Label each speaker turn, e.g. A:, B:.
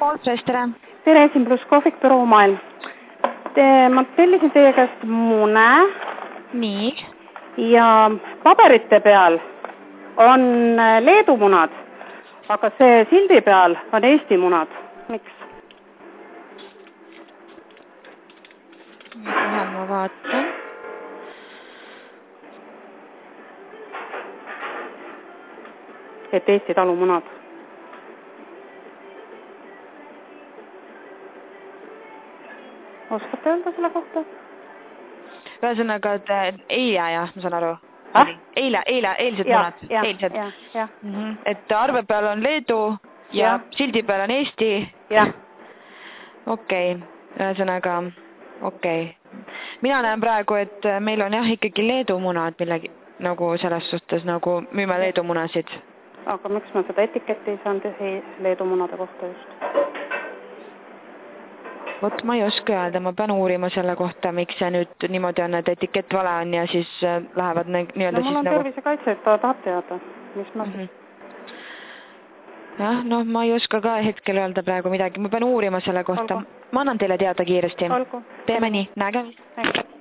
A: Pooltres, tere!
B: Tere, Esim pluss kohvik, büroo maailm. Ma tellisin teie käest mune.
A: Nii.
B: Ja paberite peal on Leedu munad, aga see sildi peal on Eesti munad. Miks?
A: Kohe ma vaatan.
B: Et Eesti talumunad. Oskate öelda selle kohta?
A: Ühesõnaga, et eile, jah, ma saan aru. Eilsed munad. Eilsed.
B: Ja.
A: Et arve peal on Leedu ja sildi peal on Eesti.
B: Jah.
A: Okei. Ühesõnaga, okei. Mina näen praegu, et meil on jah ikkagi Leedu munad, millegi nagu selles suhtes, nagu müüme Leedu munasid.
B: Aga miks ma seda etiketti ei saanud Leedu munade kohta just?
A: Vot ma ei oska öelda, ma pean uurima selle kohta, miks see nüüd niimoodi on, et etikett vale on ja siis lähevad nii-öelda
B: no mul on tervisekaitse, et ta tahab teada, mis ma siis...
A: Jah, no ma ei oska ka hetkel öelda praegu midagi, ma pean uurima selle kohta. Ma annan teile teada kiiresti.
B: Olgu.
A: Teeme nii, nägemist.